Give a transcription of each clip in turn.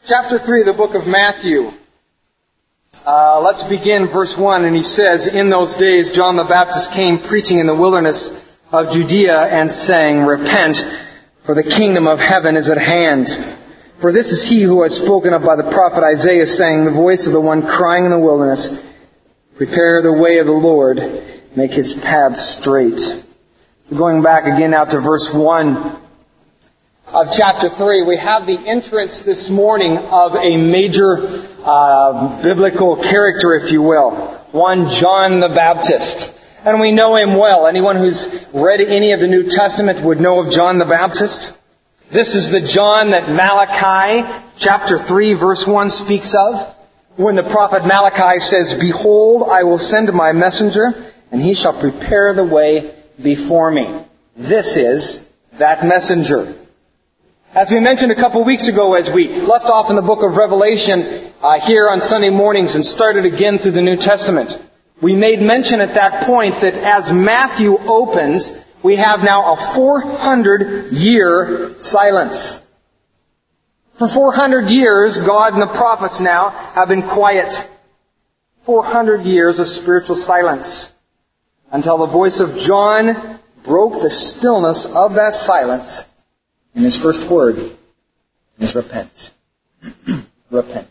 Chapter 3 of the book of Matthew. Let's begin verse 1. And he says, "In those days John the Baptist came preaching in the wilderness of Judea and saying, 'Repent, for the kingdom of heaven is at hand.' For this is he who was spoken of by the prophet Isaiah, saying, 'The voice of the one crying in the wilderness, prepare the way of the Lord, make his paths straight.'" So going back again now to verse 1 of chapter 3, we have the entrance this morning of a major biblical character, if you will. One John the Baptist. And we know him well. Anyone who's read any of the New Testament would know of John the Baptist. This is the John that Malachi, chapter 3, verse 1 speaks of. When the prophet Malachi says, "Behold, I will send my messenger, and he shall prepare the way before me." This is that messenger. As we mentioned a couple of weeks ago, as we left off in the book of Revelation here on Sunday mornings and started again through the New Testament, we made mention at that point that as Matthew opens, we have now a 400-year silence. For 400 years, God and the prophets now have been quiet. 400 years of spiritual silence. Until the voice of John broke the stillness of that silence. And his first word is repent. Repent.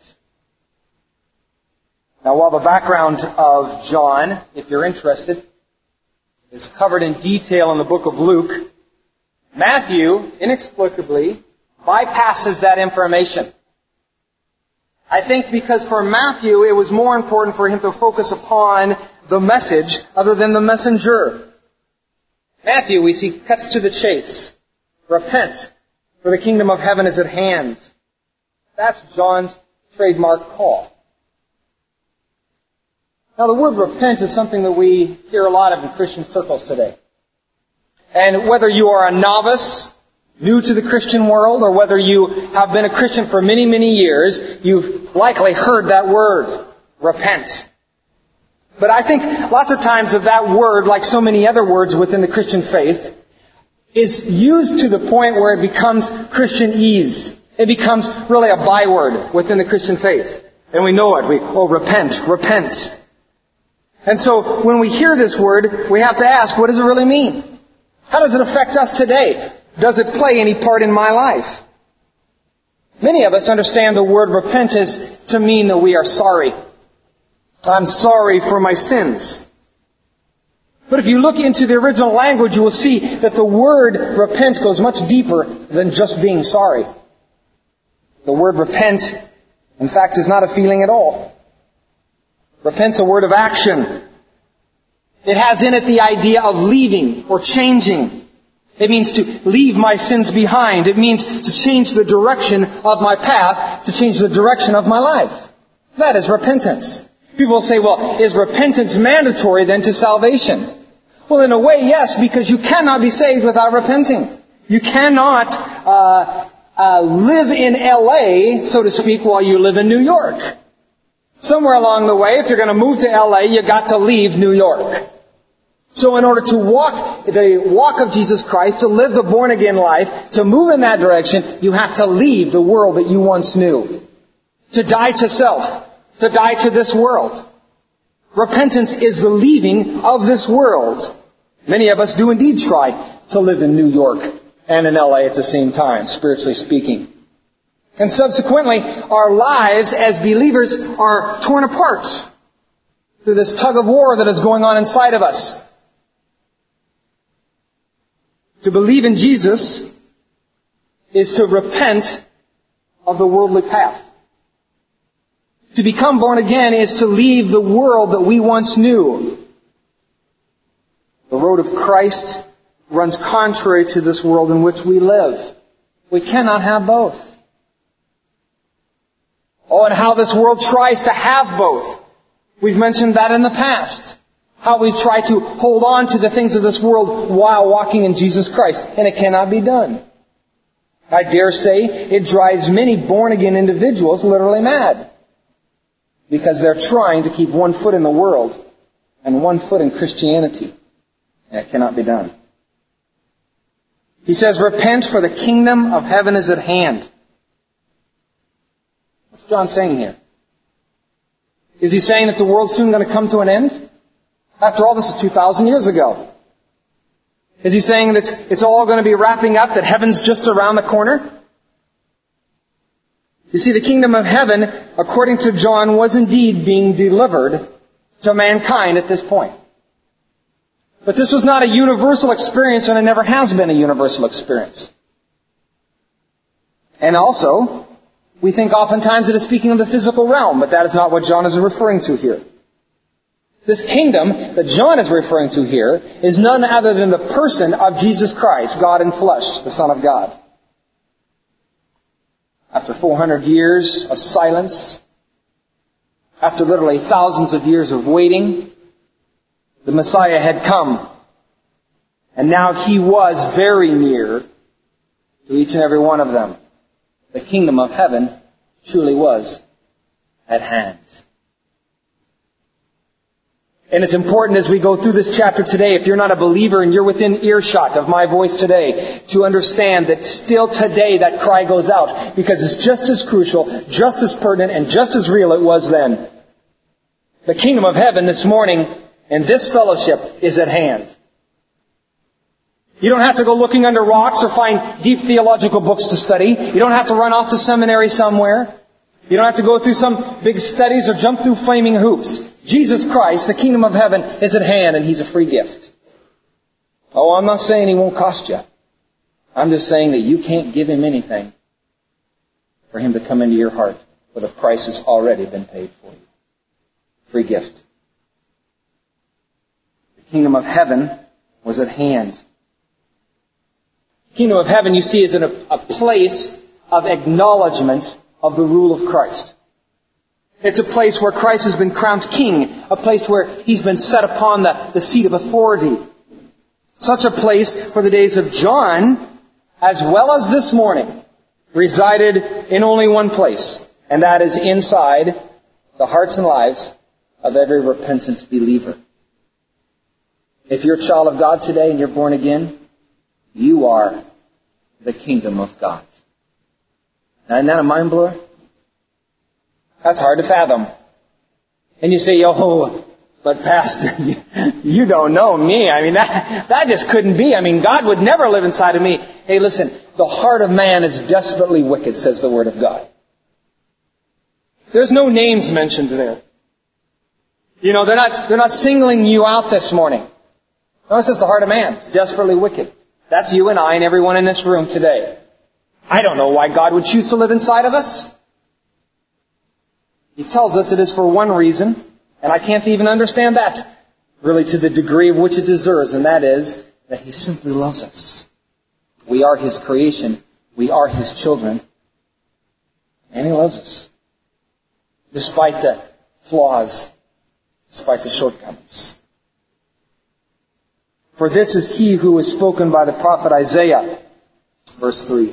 Now, while the background of John, if you're interested, is covered in detail in the book of Luke, Matthew, inexplicably, bypasses that information. I think because for Matthew, it was more important for him to focus upon the message other than the messenger. Matthew, we see, cuts to the chase. Repent, for the kingdom of heaven is at hand. That's John's trademark call. Now, the word repent is something that we hear a lot of in Christian circles today. And whether you are a novice, new to the Christian world, or whether you have been a Christian for many, many years, you've likely heard that word, repent. But I think lots of times that word, like so many other words within the Christian faith, is used to the point where it becomes Christianese. It becomes really a byword within the Christian faith. And we know it. Repent, repent. And so when we hear this word, we have to ask, what does it really mean? How does it affect us today? Does it play any part in my life? Many of us understand the word repent as to mean that we are sorry. I'm sorry for my sins. But if you look into the original language, you will see that the word repent goes much deeper than just being sorry. The word repent, in fact, is not a feeling at all. Repent's a word of action. It has in it the idea of leaving or changing. It means to leave my sins behind. It means to change the direction of my path, to change the direction of my life. That is repentance. People will say, well, is repentance mandatory then to salvation? Well, in a way, yes, because you cannot be saved without repenting. You cannot live in L.A., so to speak, while you live in New York. Somewhere along the way, if you're going to move to L.A., you've got to leave New York. So in order to walk the walk of Jesus Christ, to live the born-again life, to move in that direction, you have to leave the world that you once knew. To die to self. To die to this world. Repentance is the leaving of this world. Many of us do indeed try to live in New York and in LA at the same time, spiritually speaking. And subsequently, our lives as believers are torn apart through this tug of war that is going on inside of us. To believe in Jesus is to repent of the worldly path. To become born again is to leave the world that we once knew. The road of Christ runs contrary to this world in which we live. We cannot have both. Oh, and how this world tries to have both. We've mentioned that in the past. How we try to hold on to the things of this world while walking in Jesus Christ. And it cannot be done. I dare say it drives many born-again individuals literally mad. Because they're trying to keep one foot in the world and one foot in Christianity. And it cannot be done. He says, repent, for the kingdom of heaven is at hand. What's John saying here? Is he saying that the world's soon going to come to an end? After all, this was 2,000 years ago. Is he saying that it's all going to be wrapping up, that heaven's just around the corner? You see, the kingdom of heaven, according to John, was indeed being delivered to mankind at this point. But this was not a universal experience, and it never has been a universal experience. And also, we think oftentimes it is speaking of the physical realm, but that is not what John is referring to here. This kingdom that John is referring to here is none other than the person of Jesus Christ, God in flesh, the Son of God. After 400 years of silence, after literally thousands of years of waiting, the Messiah had come. And now He was very near to each and every one of them. The kingdom of heaven truly was at hand. And it's important as we go through this chapter today, if you're not a believer and you're within earshot of my voice today, to understand that still today that cry goes out, because it's just as crucial, just as pertinent, and just as real it was then. The kingdom of heaven this morning and this fellowship is at hand. You don't have to go looking under rocks or find deep theological books to study. You don't have to run off to seminary somewhere. You don't have to go through some big studies or jump through flaming hoops. Jesus Christ, the kingdom of heaven, is at hand, and He's a free gift. Oh, I'm not saying He won't cost you. I'm just saying that you can't give Him anything for Him to come into your heart, for the price has already been paid for you. Free gift. The kingdom of heaven was at hand. The kingdom of heaven, you see, is in a place of acknowledgement of the rule of Christ. It's a place where Christ has been crowned king, a place where He's been set upon the seat of authority. Such a place for the days of John, as well as this morning, resided in only one place, and that is inside the hearts and lives of every repentant believer. If you're a child of God today and you're born again, you are the kingdom of God. Now, isn't that a mind blower? That's hard to fathom. And you say, oh, but Pastor, you don't know me. I mean, that just couldn't be. I mean, God would never live inside of me. Hey, listen, the heart of man is desperately wicked, says the Word of God. There's no names mentioned there. You know, they're not singling you out this morning. No, it says the heart of man, desperately wicked. That's you and I and everyone in this room today. I don't know why God would choose to live inside of us. He tells us it is for one reason, and I can't even understand that really to the degree of which it deserves, and that is that He simply loves us. We are His creation. We are His children. And He loves us. Despite the flaws, despite the shortcomings. For this is He who was spoken by the prophet Isaiah. Verse 3.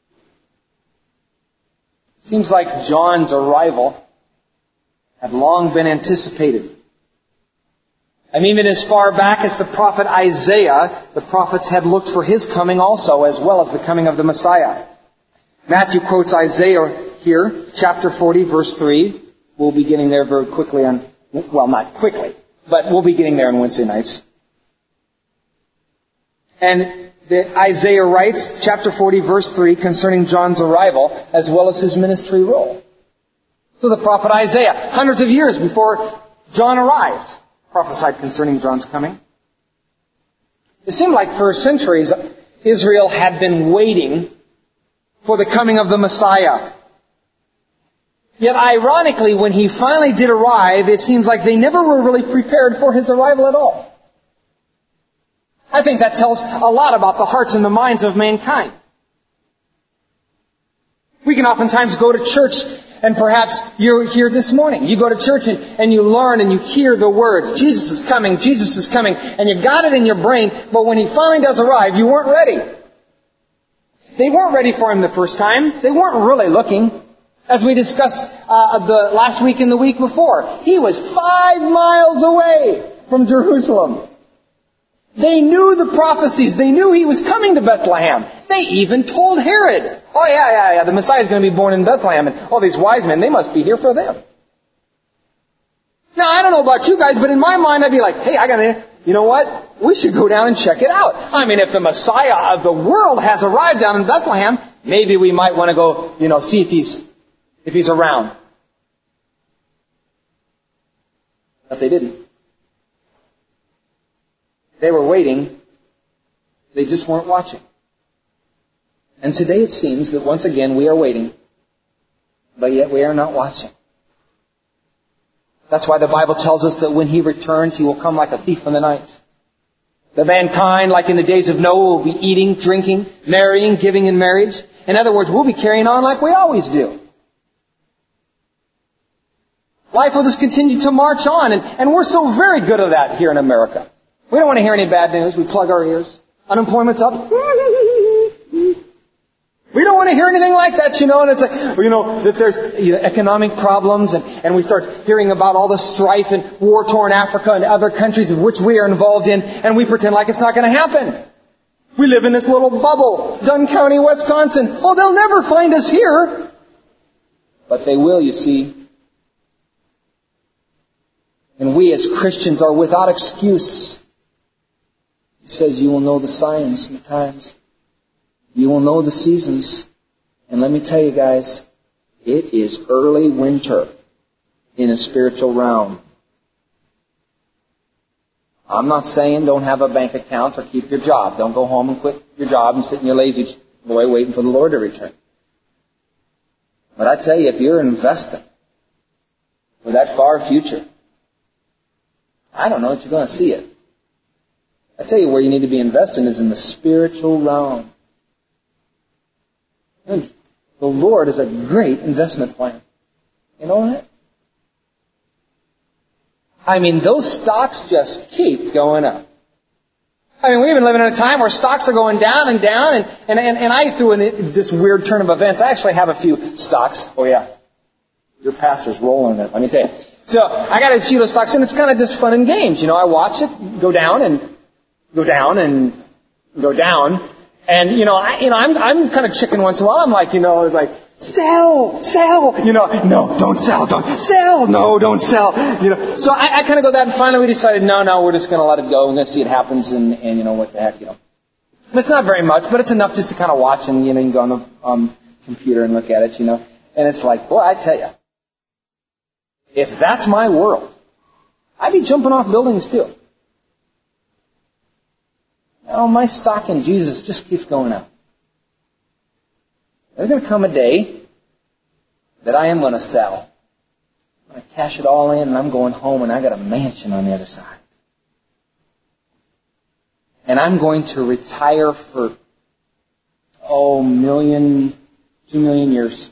Seems like John's arrival had long been anticipated. I mean, even as far back as the prophet Isaiah, the prophets had looked for his coming also, as well as the coming of the Messiah. Matthew quotes Isaiah here, chapter 40, verse 3. We'll be getting there very quickly not quickly, but we'll be getting there on Wednesday nights. And Isaiah writes, chapter 40, verse 3, concerning John's arrival, as well as his ministry role. So the prophet Isaiah, hundreds of years before John arrived, prophesied concerning John's coming. It seemed like for centuries, Israel had been waiting for the coming of the Messiah. Yet ironically, when He finally did arrive, it seems like they never were really prepared for His arrival at all. I think that tells a lot about the hearts and the minds of mankind. We can oftentimes go to church, and perhaps you're here this morning. You go to church and you learn and you hear the words, Jesus is coming, Jesus is coming, and you got it in your brain, but when He finally does arrive, you weren't ready. They weren't ready for Him the first time. They weren't really looking. As we discussed the last week and the week before, He was 5 miles away from Jerusalem. They knew the prophecies. They knew He was coming to Bethlehem. They even told Herod, oh yeah, the Messiah is going to be born in Bethlehem, and all these wise men, they must be here for them. Now, I don't know about you guys, but in my mind, I'd be like, hey, you know what? We should go down and check it out. I mean, if the Messiah of the world has arrived down in Bethlehem, maybe we might want to go, see if he's around. But they didn't. They were waiting. They just weren't watching. And today it seems that once again we are waiting, but yet we are not watching. That's why the Bible tells us that when He returns, He will come like a thief in the night. That mankind, like in the days of Noah, will be eating, drinking, marrying, giving in marriage. In other words, we'll be carrying on like we always do. Life will just continue to march on, and we're so very good at that here in America. We don't want to hear any bad news. We plug our ears. Unemployment's up. We don't want to hear anything like that, and it's like, that there's economic problems, and we start hearing about all the strife in war-torn Africa and other countries of which we are involved in, and we pretend like it's not going to happen. We live in this little bubble, Dunn County, Wisconsin. Oh, they'll never find us here. But they will, you see. And we as Christians are without excuse. He says you will know the signs and the times. You will know the seasons. And let me tell you guys, it is early winter in a spiritual realm. I'm not saying don't have a bank account or keep your job. Don't go home and quit your job and sit in your lazy boy waiting for the Lord to return. But I tell you, if you're investing for that far future, I don't know that you're going to see it. I tell you where you need to be investing is in the spiritual realm. And the Lord is a great investment plan. You know that? I mean, those stocks just keep going up. I mean, we've been living in a time where stocks are going down and down, and I threw in this weird turn of events. I actually have a few stocks. Oh yeah. Your pastor's rolling it, let me tell you. So, I got a few of those stocks, and it's kind of just fun and games. I watch it go down and go down and go down. And, I'm kind of chicken once in a while. I'm like, it's like, sell. No, don't sell, don't sell. No, don't sell. So I kind of go that, and finally we decided, no, we're just going to let it go. We're going to see it happens, and what the heck, It's not very much, but it's enough just to kind of watch, and, you can go on the computer and look at it, And it's like, boy, I tell you, if that's my world, I'd be jumping off buildings too. My stock in Jesus just keeps going up. There's going to come a day that I am going to sell. I'm going to cash it all in, and I'm going home, and I got a mansion on the other side. And I'm going to retire for, 2 million years.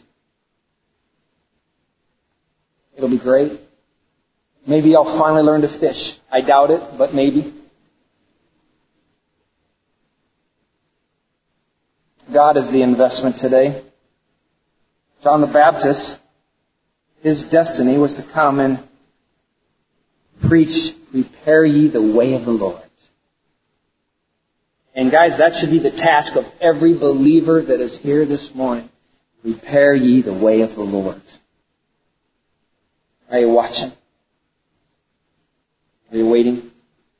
It'll be great. Maybe I'll finally learn to fish. I doubt it, but maybe. God is the investment today. John the Baptist, his destiny was to come and preach, prepare ye the way of the Lord. And guys, that should be the task of every believer that is here this morning. Prepare ye the way of the Lord. Are you watching? Are you waiting?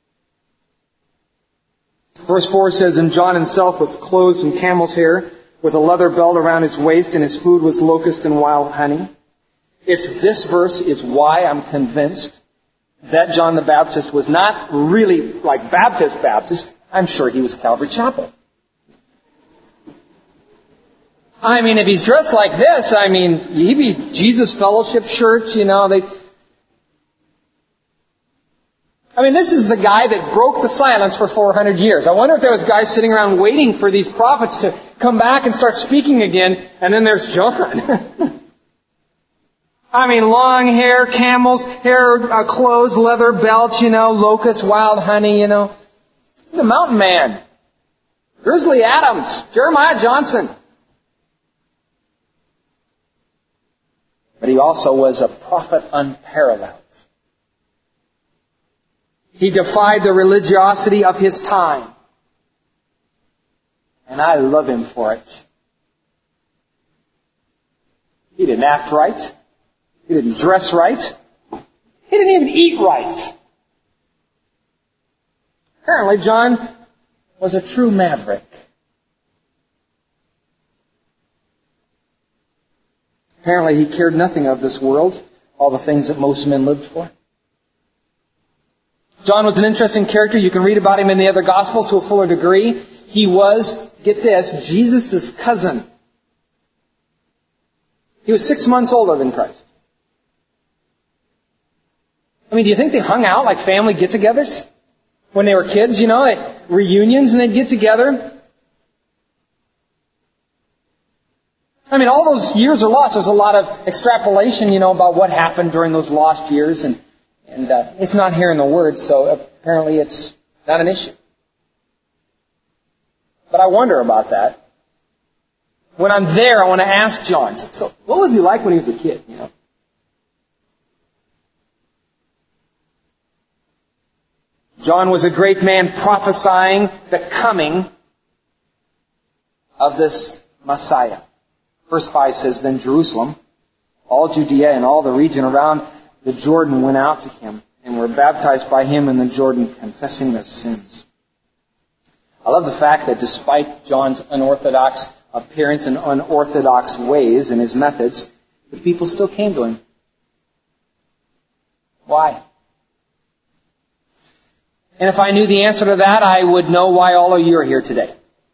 Verse 4 says, And John himself was clothed in camel's hair, with a leather belt around his waist, and his food was locust and wild honey. This verse is why I'm convinced that John the Baptist was not really like Baptist. I'm sure he was Calvary Chapel. I mean, if he's dressed like this, he'd be Jesus Fellowship Church, this is the guy that broke the silence for 400 years. I wonder if there was guys sitting around waiting for these prophets to come back and start speaking again, and then there's John. Long hair, camel's hair, clothes, leather belt, locusts, wild honey, He's a mountain man. Grizzly Adams, Jeremiah Johnson. But he also was a prophet unparalleled. He defied the religiosity of his time. And I love him for it. He didn't act right. He didn't dress right. He didn't even eat right. Apparently, John was a true maverick. Apparently, he cared nothing of this world, all the things that most men lived for. John was an interesting character. You can read about him in the other Gospels to a fuller degree. He was, get this, Jesus' cousin. He was 6 months older than Christ. I mean, do you think they hung out like family get-togethers? When they were kids, reunions, and they'd get together. I mean, all those years are lost. There's a lot of extrapolation, about what happened during those lost years, and it's not here in the Word, so apparently it's not an issue. But I wonder about that. When I'm there, I want to ask John, so what was he like when he was a kid, John was a great man prophesying the coming of this Messiah. Verse 5 says, Then Jerusalem, all Judea and all the region around the Jordan went out to him and were baptized by him in the Jordan, confessing their sins. I love the fact that despite John's unorthodox appearance and unorthodox ways and his methods, the people still came to him. Why? And if I knew the answer to that, I would know why all of you are here today.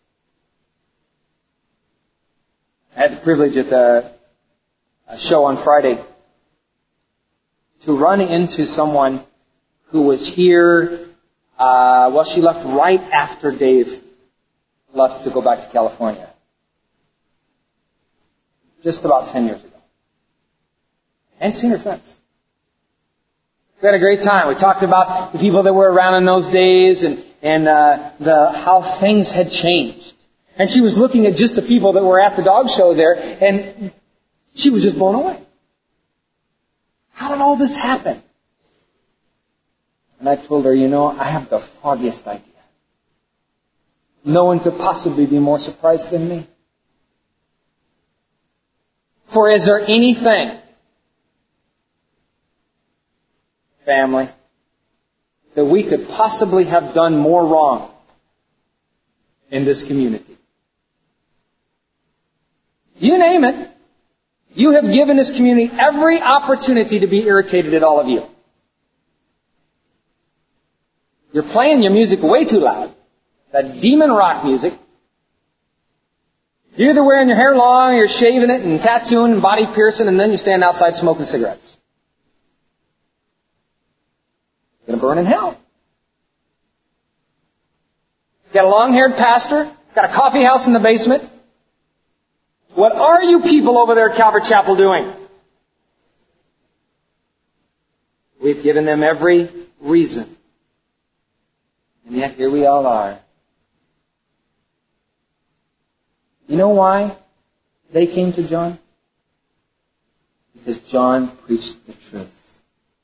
I had the privilege at the show on Friday to run into someone who was here. She left right after Dave left to go back to California. Just about 10 years ago. I hadn't seen her since. We had a great time. We talked about the people that were around in those days and how things had changed. And she was looking at just the people that were at the dog show there, and she was just blown away. How did all this happen? And I told her, I have the foggiest idea. No one could possibly be more surprised than me. For is there anything, family, that we could possibly have done more wrong in this community? You name it. You have given this community every opportunity to be irritated at all of you. You're playing your music way too loud. That demon rock music. You're either wearing your hair long, or you're shaving it and tattooing and body piercing, and then you stand outside smoking cigarettes. You're going to burn in hell. Got a long-haired pastor, got a coffee house in the basement. What are you people over there at Calvary Chapel doing? We've given them every reason. And yet here we all are. You know why they came to John? Because John preached the truth.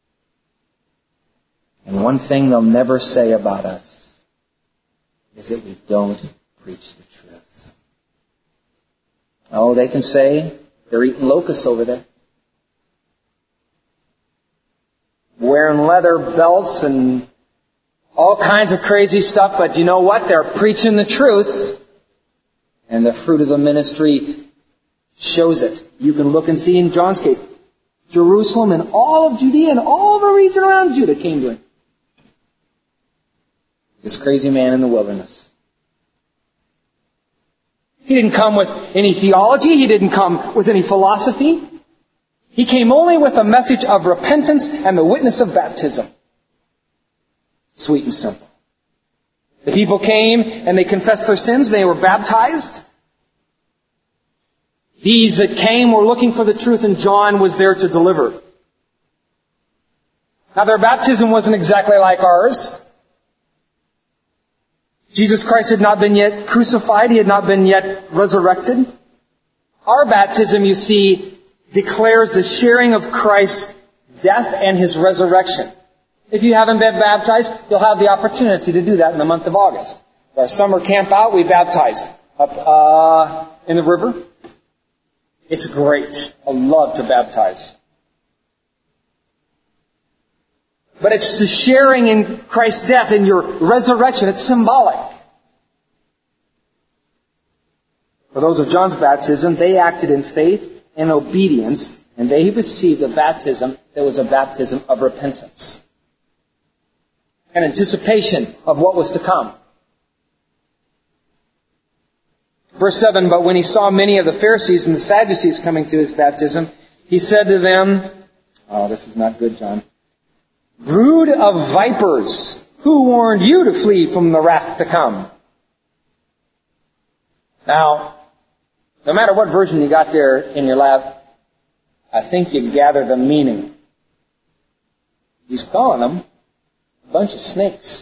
And one thing they'll never say about us is that we don't preach the truth. Oh, they can say they're eating locusts over there. Wearing leather belts and all kinds of crazy stuff, but you know what? They're preaching the truth. And the fruit of the ministry shows it. You can look and see in John's case, Jerusalem and all of Judea and all the region around Judah came to him. This crazy man in the wilderness. He didn't come with any theology. He didn't come with any philosophy. He came only with a message of repentance and the witness of baptism. Sweet and simple. The people came and they confessed their sins. They were baptized. These that came were looking for the truth, and John was there to deliver. Now, their baptism wasn't exactly like ours. Jesus Christ had not been yet crucified. He had not been yet resurrected. Our baptism, you see, declares the sharing of Christ's death and His resurrection. If you haven't been baptized, you'll have the opportunity to do that in the month of August. Our summer camp out, we baptize up in the river. It's great. I love to baptize. But it's the sharing in Christ's death and your resurrection. It's symbolic. For those of John's baptism, they acted in faith and obedience, and they received a baptism that was a baptism of repentance. An anticipation of what was to come. Verse 7, but when he saw many of the Pharisees and the Sadducees coming to his baptism, he said to them, oh, this is not good, John. Brood of vipers, who warned you to flee from the wrath to come? Now, no matter what version you got there in your lap, I think you gather the meaning. He's calling them a bunch of snakes.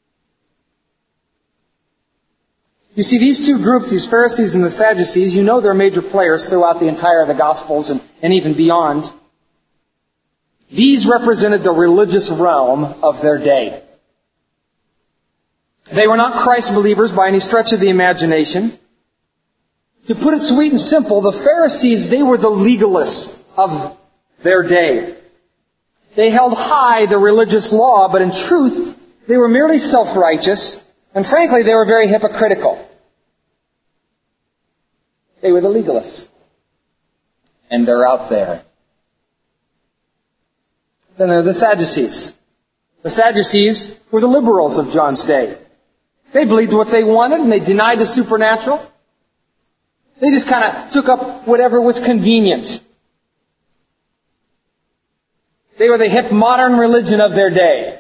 You see, these two groups, these Pharisees and the Sadducees, you know they're major players throughout the entire of the Gospels and even beyond. These represented the religious realm of their day. They were not Christ believers by any stretch of the imagination. To put it sweet and simple, the Pharisees, they were the legalists of their day. They held high the religious law, but in truth, they were merely self-righteous, and frankly, they were very hypocritical. They were the legalists. And they're out there. Then there are the Sadducees. The Sadducees were the liberals of John's day. They believed what they wanted and they denied the supernatural. They just kind of took up whatever was convenient. They were the hip modern religion of their day.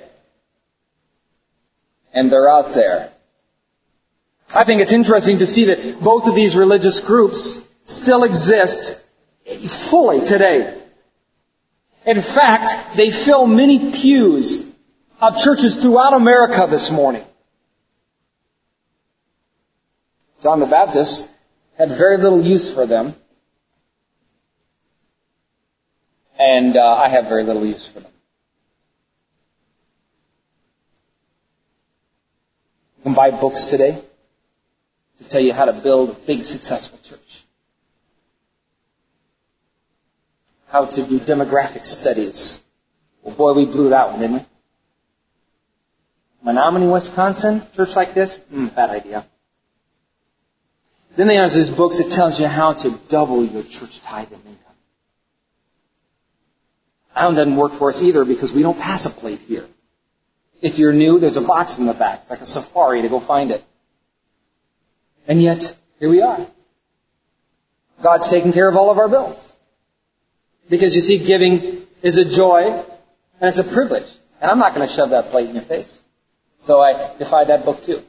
And they're out there. I think it's interesting to see that both of these religious groups still exist fully today. In fact, they fill many pews of churches throughout America this morning. John the Baptist had very little use for them. And I have very little use for them. You can buy books today to tell you how to build a big, successful church. How to do demographic studies. Well, boy, we blew that one, didn't we? Menominee, Wisconsin, church like this? Bad idea. Then there's these books that tells you how to double your church tithe and income. That one doesn't work for us either because we don't pass a plate here. If you're new, there's a box in the back. It's like a safari to go find it. And yet, here we are. God's taking care of all of our bills. Because you see, giving is a joy and it's a privilege. And I'm not going to shove that plate in your face. So I defy that book too.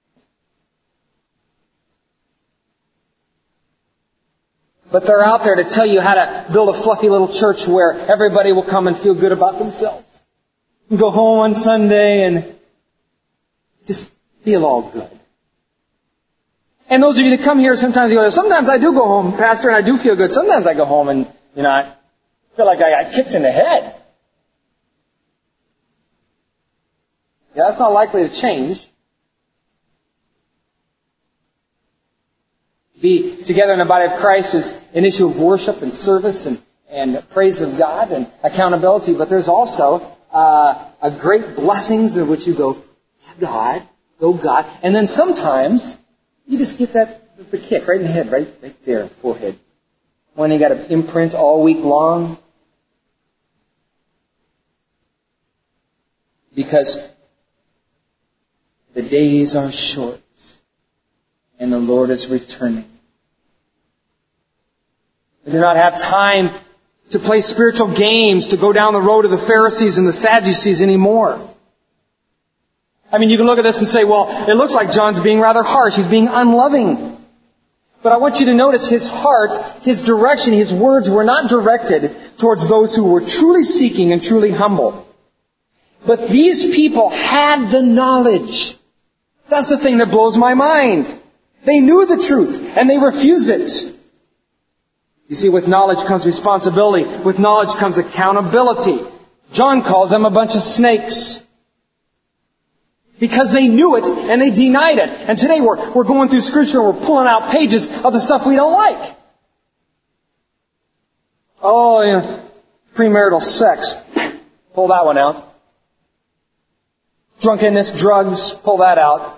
But they're out there to tell you how to build a fluffy little church where everybody will come and feel good about themselves. And go home on Sunday and just feel all good. And those of you that come here, sometimes you go, sometimes I do go home, Pastor, and I do feel good. Sometimes I go home and, I feel like I got kicked in the head. Yeah, that's not likely to change. Be together in the body of Christ is an issue of worship and service and praise of God and accountability. But there's also a great blessings in which you go, God, oh God. And then sometimes you just get the kick right in the head, right there, forehead. When you got to imprint all week long. Because the days are short and the Lord is returning. We do not have time to play spiritual games, to go down the road of the Pharisees and the Sadducees anymore. I mean, you can look at this and say, well, it looks like John's being rather harsh. He's being unloving. But I want you to notice his heart, his direction, his words were not directed towards those who were truly seeking and truly humble. But these people had the knowledge. That's the thing that blows my mind. They knew the truth, and they refused it. You see, with knowledge comes responsibility. With knowledge comes accountability. John calls them a bunch of snakes. Because they knew it and they denied it. And today we're going through Scripture and we're pulling out pages of the stuff we don't like. Oh, premarital sex. Pull that one out. Drunkenness, drugs, pull that out.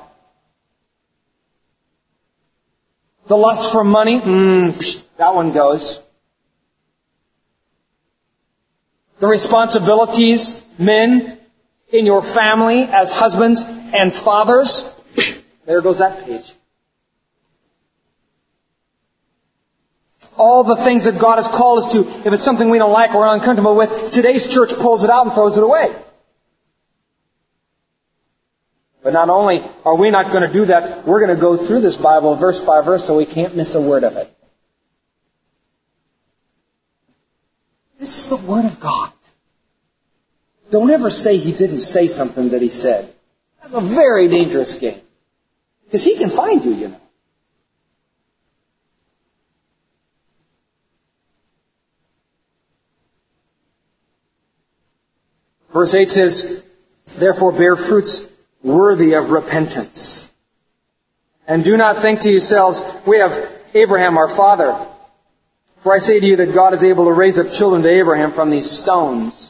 The lust for money, that one goes. The responsibilities, men, in your family as husbands and fathers, there goes that page. All the things that God has called us to, if it's something we don't like or we're uncomfortable with, today's church pulls it out and throws it away. But not only are we not going to do that, we're going to go through this Bible verse by verse so we can't miss a word of it. This is the Word of God. Don't ever say He didn't say something that He said. That's a very dangerous game. Because He can find you, you know. Verse 8 says, "Therefore bear fruits worthy of repentance. And do not think to yourselves, we have Abraham our father. For I say to you that God is able to raise up children to Abraham from these stones.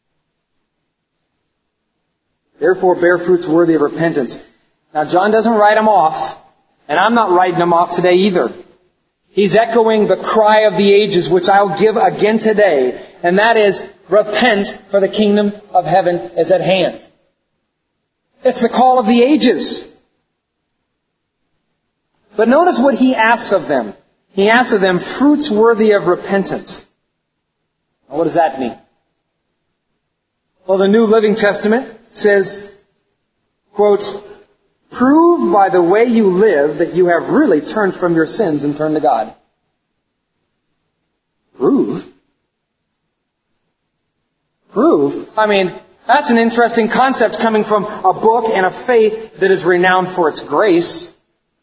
Therefore bear fruits worthy of repentance." Now John doesn't write them off, and I'm not writing them off today either. He's echoing the cry of the ages, which I'll give again today, and that is, repent, for the kingdom of heaven is at hand. It's the call of the ages. But notice what he asks of them. He asks of them fruits worthy of repentance. Now, what does that mean? Well, the New Living Testament says, quote, "Prove by the way you live that you have really turned from your sins and turned to God." Prove? Prove? I mean, that's an interesting concept coming from a book and a faith that is renowned for its grace.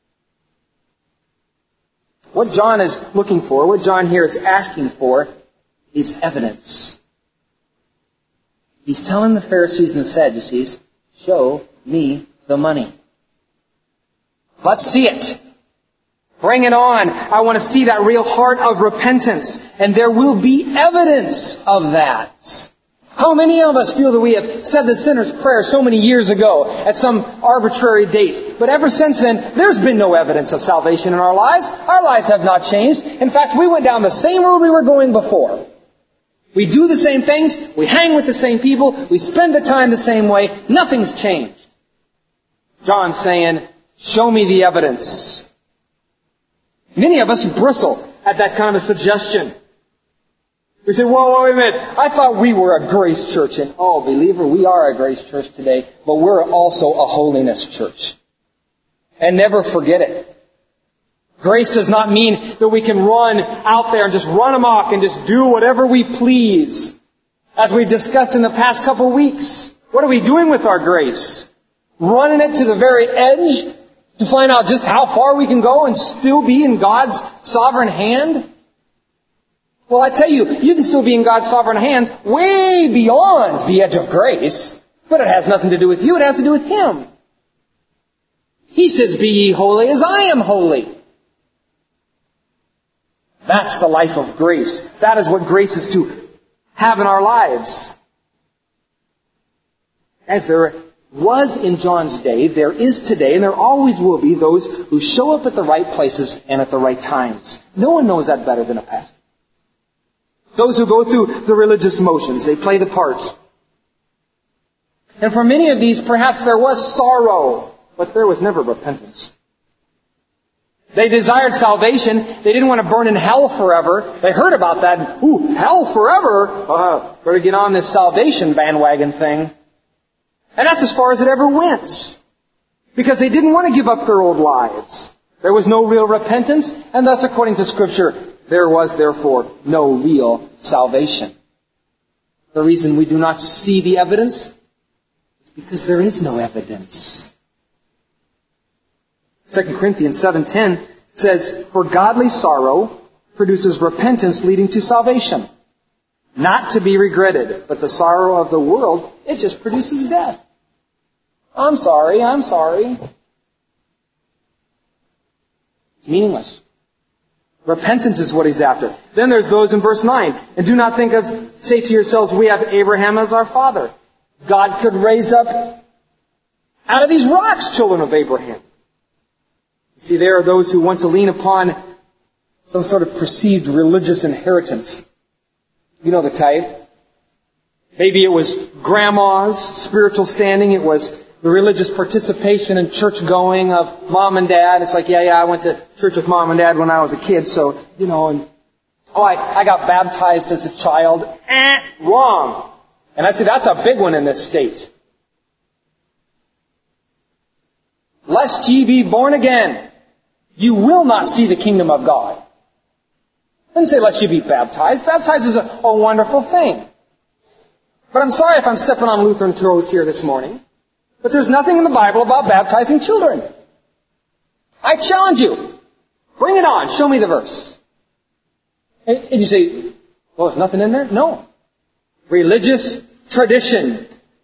What John is looking for, what John here is asking for, is evidence. He's telling the Pharisees and the Sadducees, show me the money. Let's see it. Bring it on. I want to see that real heart of repentance. And there will be evidence of that. How many of us feel that we have said the sinner's prayer so many years ago at some arbitrary date, but ever since then, there's been no evidence of salvation in our lives. Our lives have not changed. In fact, we went down the same road we were going before. We do the same things. We hang with the same people. We spend the time the same way. Nothing's changed. John's saying, show me the evidence. Many of us bristle at that kind of a suggestion. We say, whoa, wait a minute. I thought we were a grace church. And, oh, believer, we are a grace church today, but we're also a holiness church. And never forget it. Grace does not mean that we can run out there and just run amok and just do whatever we please. As we discussed in the past couple weeks, what are we doing with our grace? Running it to the very edge to find out just how far we can go and still be in God's sovereign hand? Well, I tell you, you can still be in God's sovereign hand way beyond the edge of grace. But it has nothing to do with you. It has to do with Him. He says, be ye holy as I am holy. That's the life of grace. That is what grace is to have in our lives. As there was in John's day, there is today, and there always will be those who show up at the right places and at the right times. No one knows that better than a pastor. Those who go through the religious motions, they play the parts. And for many of these, perhaps there was sorrow, but there was never repentance. They desired salvation. They didn't want to burn in hell forever. They heard about that. And, ooh, hell forever? Better get on this salvation bandwagon thing. And that's as far as it ever went. Because they didn't want to give up their old lives. There was no real repentance, and thus, according to Scripture, there was, therefore, no real salvation. The reason we do not see the evidence is because there is no evidence. 2 Corinthians 7:10 says, "For godly sorrow produces repentance leading to salvation, not to be regretted, but the sorrow of the world, it just produces death. I'm sorry. It's meaningless. Repentance is what he's after. Then there's those in verse 9. And do not say to yourselves, we have Abraham as our father. God could raise up out of these rocks children of Abraham. See, there are those who want to lean upon some sort of perceived religious inheritance. You know the type. Maybe it was grandma's spiritual standing. It was the religious participation in church going of mom and dad. It's like, I went to church with mom and dad when I was a kid, so, I got baptized as a child. Wrong. And I'd say that's a big one in this state. Lest ye be born again, you will not see the kingdom of God. Didn't say lest ye be baptized. Baptized is a wonderful thing. But I'm sorry if I'm stepping on Lutheran toes here this morning. But there's nothing in the Bible about baptizing children. I challenge you. Bring it on. Show me the verse. And you say, well, there's nothing in there? No. Religious tradition.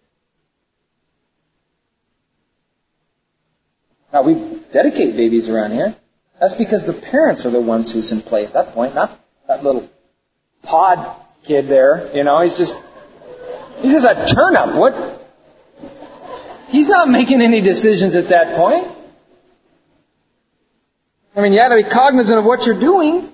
Now, we dedicate babies around here. That's because the parents are the ones who's in play at that point, not that little pod kid there. He's just a turnip. What? He's not making any decisions at that point. You got to be cognizant of what you're doing.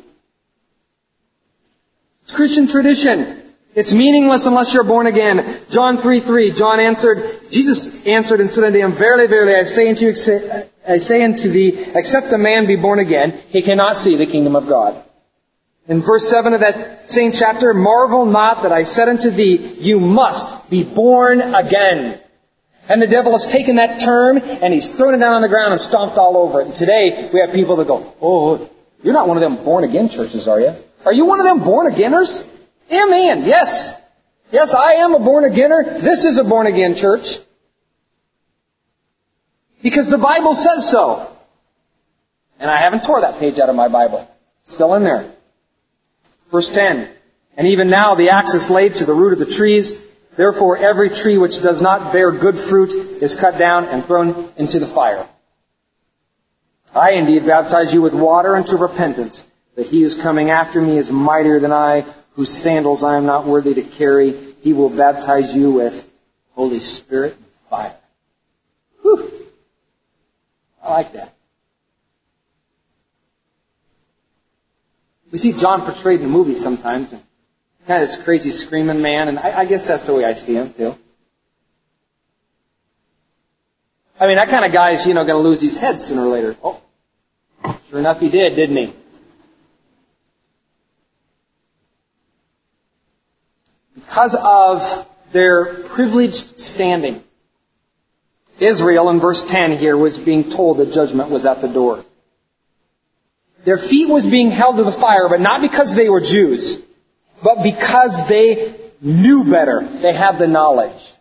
It's Christian tradition. It's meaningless unless you're born again. John 3:3. Jesus answered and said unto him, Verily, verily, I say unto thee, except a man be born again, he cannot see the kingdom of God. In verse 7 of that same chapter, marvel not that I said unto thee, you must be born again. And the devil has taken that term and he's thrown it down on the ground and stomped all over it. And today we have people that go, oh, you're not one of them born again churches, are you? Are you one of them born againers? Amen. Yes. Yes, I am a born againer. This is a born again church. Because the Bible says so. And I haven't tore that page out of my Bible. Still in there. Verse 10. And even now the axe is laid to the root of the trees. Therefore every tree which does not bear good fruit is cut down and thrown into the fire. I indeed baptize you with water unto repentance. But he who is coming after me is mightier than I, whose sandals I am not worthy to carry. He will baptize you with Holy Spirit and fire. Whew. I like that. We see John portrayed in the movies sometimes, and kind of this crazy screaming man, and I guess that's the way I see him too. That kind of guy is, going to lose his head sooner or later. Oh, sure enough he did, didn't he? Because of their privileged standing, Israel, in verse 10 here, was being told that judgment was at the door. Their feet was being held to the fire, but not because they were Jews, but because they knew better. They had the knowledge.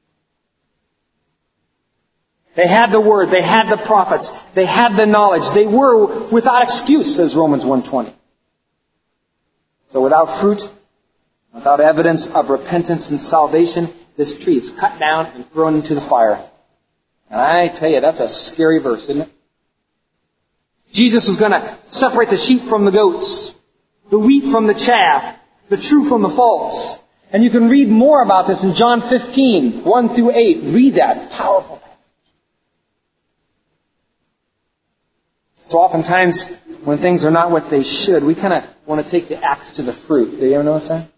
They had the word. They had the prophets. They had the knowledge. They were without excuse, says Romans 1:20. So without fruit, without evidence of repentance and salvation, this tree is cut down and thrown into the fire. And I tell you, that's a scary verse, isn't it? Jesus was going to separate the sheep from the goats, the wheat from the chaff, the true from the false. And you can read more about this in John 15, 1 through 8. Read that. Powerful passage. So oftentimes, when things are not what they should, we kind of want to take the axe to the fruit. Did you ever notice that?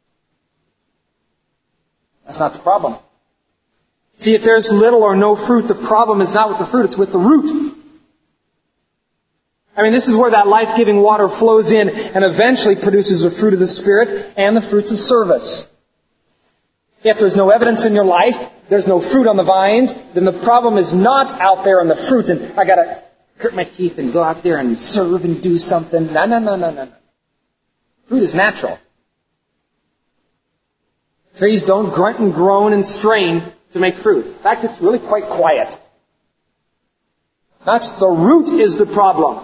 That's not the problem. See, if there's little or no fruit, the problem is not with the fruit, it's with the root. This is where that life-giving water flows in and eventually produces the fruit of the Spirit and the fruits of service. If there's no evidence in your life, there's no fruit on the vines, then the problem is not out there in the fruit and I got to grit my teeth and go out there and serve and do something. No. Fruit is natural. Trees don't grunt and groan and strain to make fruit. In fact, it's really quite quiet. That's the root is the problem.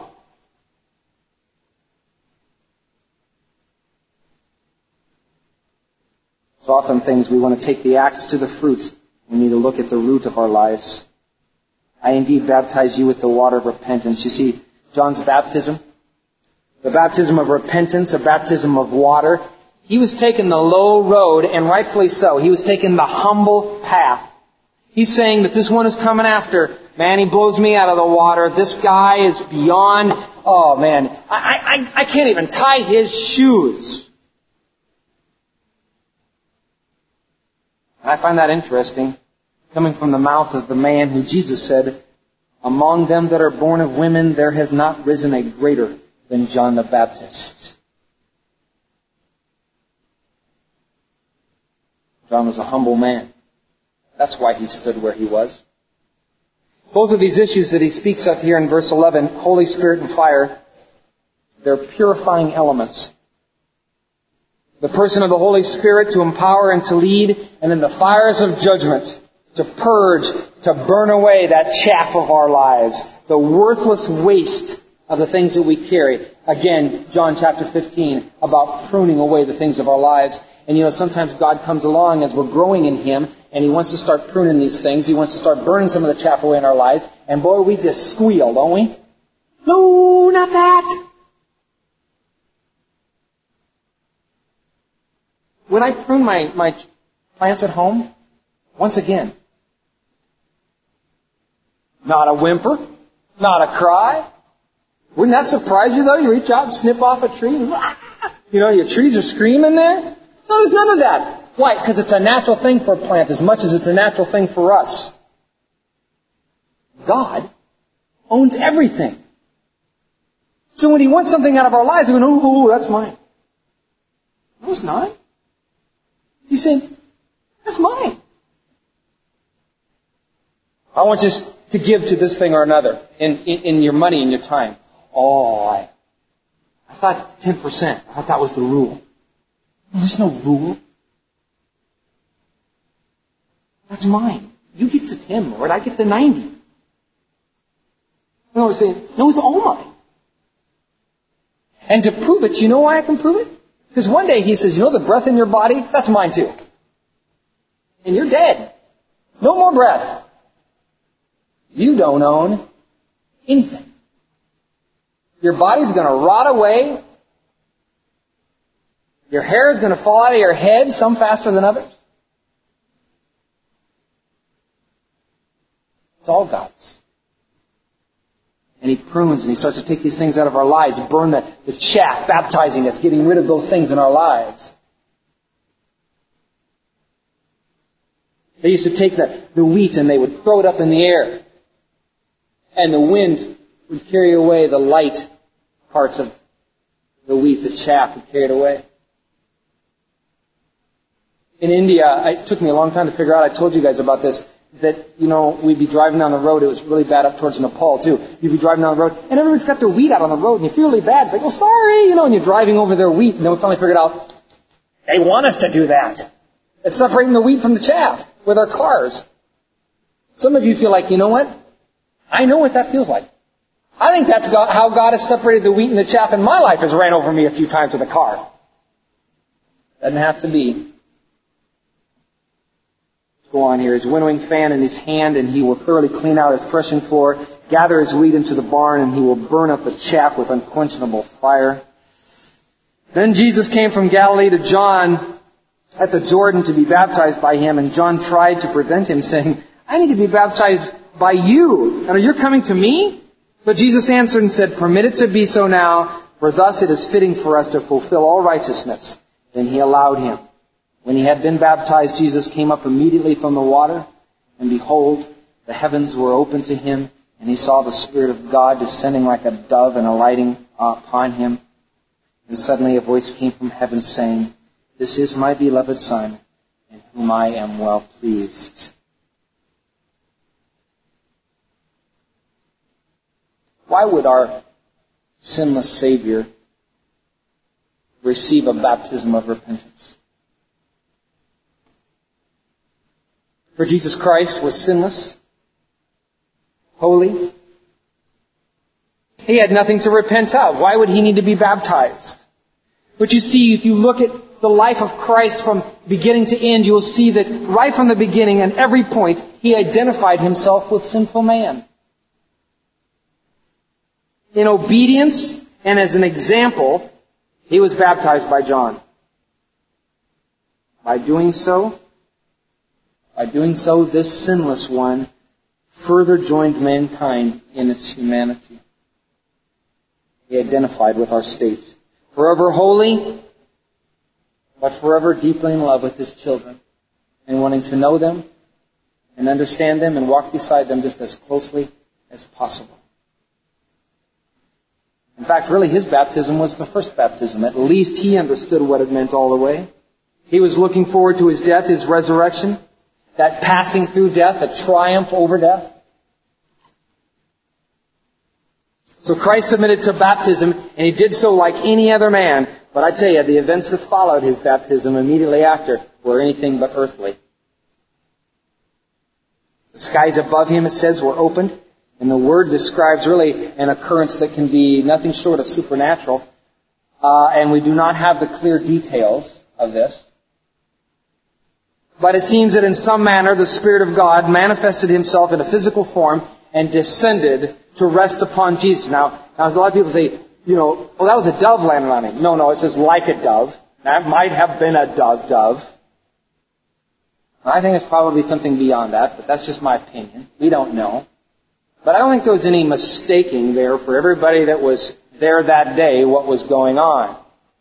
So often things we want to take the axe to the fruit. We need to look at the root of our lives. I indeed baptize you with the water of repentance. You see, John's baptism, the baptism of repentance, a baptism of water, he was taking the low road, and rightfully so. He was taking the humble path. He's saying that this one is coming after. Man, he blows me out of the water. This guy is beyond, oh man, I can't even tie his shoes. I find that interesting, coming from the mouth of the man who Jesus said, among them that are born of women, there has not risen a greater than John the Baptist. John was a humble man. That's why he stood where he was. Both of these issues that he speaks of here in verse 11, Holy Spirit and fire, they're purifying elements. The person of the Holy Spirit to empower and to lead, and then the fires of judgment to purge, to burn away that chaff of our lives, the worthless waste of the things that we carry. Again, John chapter 15, about pruning away the things of our lives. And sometimes God comes along as we're growing in Him, and He wants to start pruning these things. He wants to start burning some of the chaff away in our lives. And boy, we just squeal, don't we? No, not that! When I prune my plants at home, once again, not a whimper, not a cry. Wouldn't that surprise you, though? You reach out and snip off a tree, and your trees are screaming there. No, there's none of that. Why? Because it's a natural thing for a plant as much as it's a natural thing for us. God owns everything. So when He wants something out of our lives, we go, oh, that's mine. No, it's not. He's saying, that's mine. I want you to give to this thing or another in your money and your time. Oh, I thought 10%. I thought that was the rule. Well, there's no rule. That's mine. You get the 10, Lord. I get the 90. No, we're saying, no, it's all mine. And to prove it, you know why I can prove it? Because one day He says, the breath in your body, that's mine too. And you're dead. No more breath. You don't own anything. Your body's going to rot away. Your hair is going to fall out of your head, some faster than others. It's all God's. And He prunes and He starts to take these things out of our lives, burn the chaff, baptizing us, getting rid of those things in our lives. They used to take the wheat and they would throw it up in the air. And the wind would carry away the light parts of the wheat, the chaff would carry it away. In India, it took me a long time to figure out, I told you guys about this, that, we'd be driving down the road. It was really bad up towards Nepal, too. You'd be driving down the road, and everyone's got their wheat out on the road, and you feel really bad. It's like, oh, sorry, and you're driving over their wheat. And then we finally figured out, they want us to do that. It's separating the wheat from the chaff with our cars. Some of you feel like, you know what? I know what that feels like. I think that's how God has separated the wheat and the chaff in my life, has ran over me a few times with a car. Doesn't have to be. Go on here. His winnowing fan in his hand, and he will thoroughly clean out his threshing floor, gather his wheat into the barn, and he will burn up the chaff with unquenchable fire. Then Jesus came from Galilee to John at the Jordan to be baptized by him, and John tried to prevent him, saying, I need to be baptized by you, and are you coming to me? But Jesus answered and said, Permit it to be so now, for thus it is fitting for us to fulfill all righteousness. Then he allowed him. When he had been baptized, Jesus came up immediately from the water, and behold, the heavens were opened to him, and he saw the Spirit of God descending like a dove and alighting upon him. And suddenly a voice came from heaven saying, This is my beloved Son, in whom I am well pleased. Why would our sinless Savior receive a baptism of repentance? For Jesus Christ was sinless, holy. He had nothing to repent of. Why would he need to be baptized? But you see, if you look at the life of Christ from beginning to end, you will see that right from the beginning and every point, He identified Himself with sinful man. In obedience and as an example, He was baptized by John. By doing so, this sinless one further joined mankind in its humanity. He identified with our state. Forever holy, but forever deeply in love with His children and wanting to know them and understand them and walk beside them just as closely as possible. In fact, really, His baptism was the first baptism. At least He understood what it meant all the way. He was looking forward to His death, His resurrection, that passing through death, a triumph over death. So Christ submitted to baptism, and He did so like any other man. But I tell you, the events that followed His baptism immediately after were anything but earthly. The skies above Him, it says, were opened. And the word describes really an occurrence that can be nothing short of supernatural. And we do not have the clear details of this. But it seems that in some manner the Spirit of God manifested Himself in a physical form and descended to rest upon Jesus. Now a lot of people say, that was a dove landing on Him. No, it says like a dove. That might have been a dove. I think it's probably something beyond that, but that's just my opinion. We don't know. But I don't think there was any mistaking there for everybody that was there that day what was going on.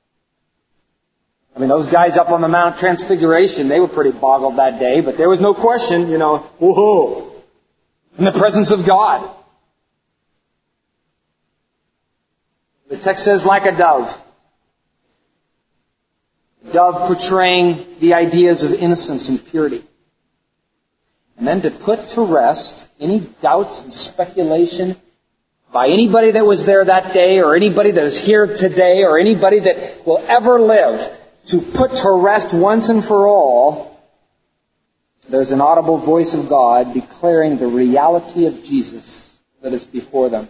I mean, those guys up on the Mount Transfiguration, they were pretty boggled that day, but there was no question, whoa, in the presence of God. The text says like a dove. Dove portraying the ideas of innocence and purity. And then to put to rest any doubts and speculation by anybody that was there that day or anybody that is here today or anybody that will ever live, to put to rest once and for all, there's an audible voice of God declaring the reality of Jesus that is before them.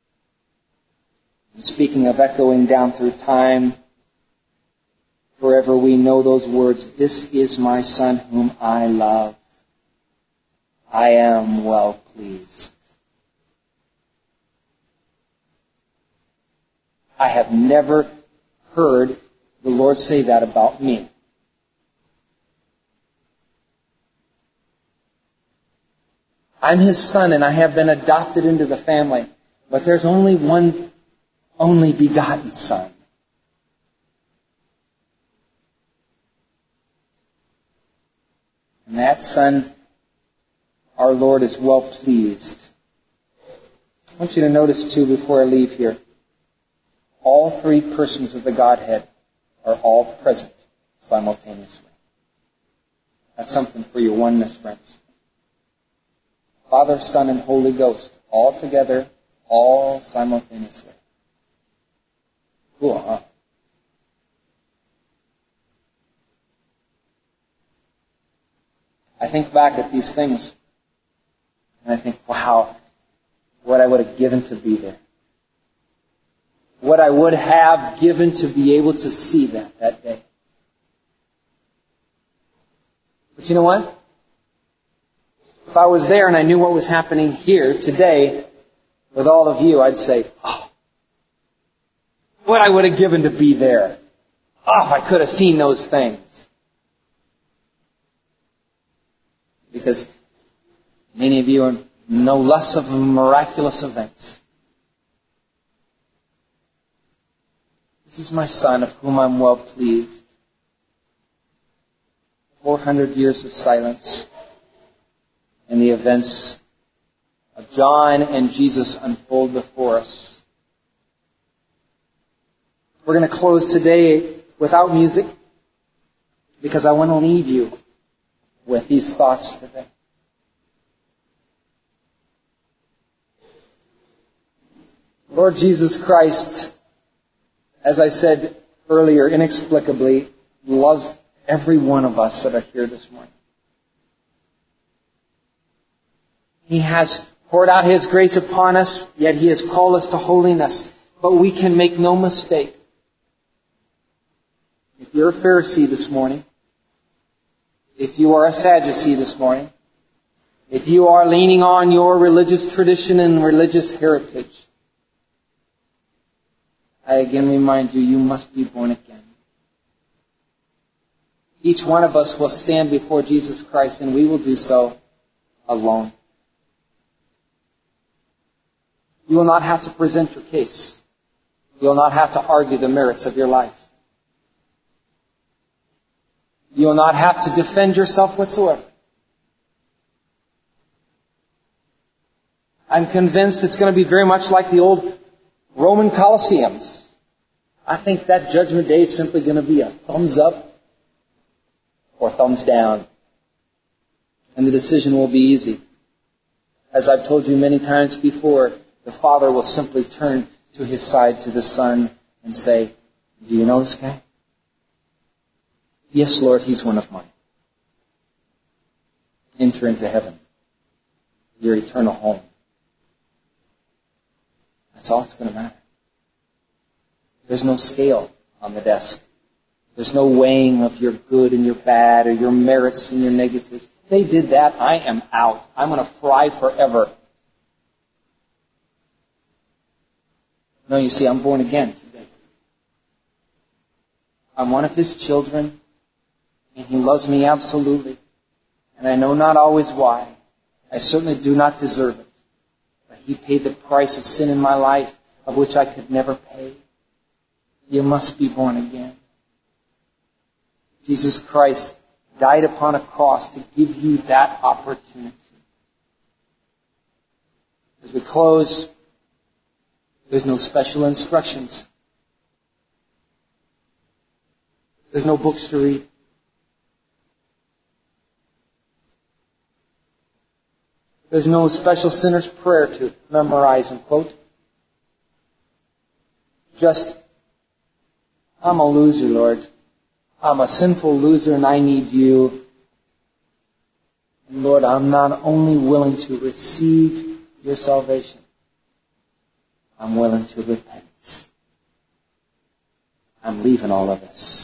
And speaking of echoing down through time, forever we know those words, "This is my Son whom I love. I am well pleased." I have never heard the Lord say that about me. I'm His son and I have been adopted into the family. But there's only one only begotten Son. And that Son, our Lord, is well pleased. I want you to notice too, before I leave here, all three persons of the Godhead are all present simultaneously. That's something for your oneness, friends. Father, Son, and Holy Ghost, all together, all simultaneously. Cool, huh? I think back at these things, and I think, wow, what I would have given to be there. What I would have given to be able to see that day. But you know what? If I was there and I knew what was happening here today with all of you, I'd say, what I would have given to be there. If I could have seen those things. Because many of you know less of the miraculous events. This is my Son, of whom I'm well pleased. 400 years of silence, and the events of John and Jesus unfold before us. We're going to close today without music, because I want to leave you with these thoughts today. Lord Jesus Christ, as I said earlier, inexplicably loves every one of us that are here this morning. He has poured out His grace upon us, yet He has called us to holiness. But we can make no mistake. If you're a Pharisee this morning, if you are a Sadducee this morning, if you are leaning on your religious tradition and religious heritage, I again remind you, you must be born again. Each one of us will stand before Jesus Christ, and we will do so alone. You will not have to present your case. You will not have to argue the merits of your life. You will not have to defend yourself whatsoever. I'm convinced it's going to be very much like the old Roman Colosseums. I think that judgment day is simply going to be a thumbs up or thumbs down. And the decision will be easy. As I've told you many times before, the Father will simply turn to His side to the Son and say, do you know this guy? Yes, Lord, he's one of mine. Enter into heaven, your eternal home. That's all that's going to matter. There's no scale on the desk. There's no weighing of your good and your bad or your merits and your negatives. They did that. I am out. I'm going to fry forever. No, you see, I'm born again today. I'm one of His children, and He loves me absolutely. And I know not always why. I certainly do not deserve it. But He paid the price of sin in my life, of which I could never pay. You must be born again. Jesus Christ died upon a cross to give you that opportunity. As we close, there's no special instructions. There's no books to read. There's no special sinner's prayer to memorize and quote. Just, I'm a loser, Lord. I'm a sinful loser and I need you. And Lord, I'm not only willing to receive your salvation, I'm willing to repent. I'm leaving all of this.